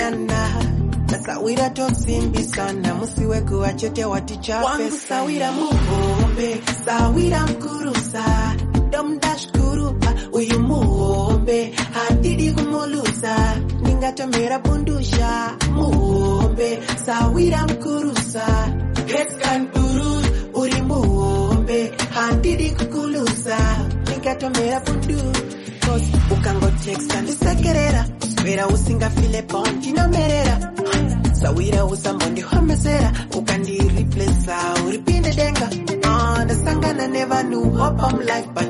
sana. Nasawira tosimbi sana. Musiwe kuachete waticha pesa. Wangu sawira muombe. Sawira mkurusa. Domdash kurupa. Uyu muombe. Handidi kumulusa. Ningatomera bundusha. Muombe. Sawira mkurusa. Heskan uru. Uri muombe. Handidi kukulusa. Ningatomera bundu. Cause ukango text and sekerera. Vera usinga file bondi na merera. Sawira usambondi homesera. Ukandi replace uri pinde denga. The sangana never knew hope of life, but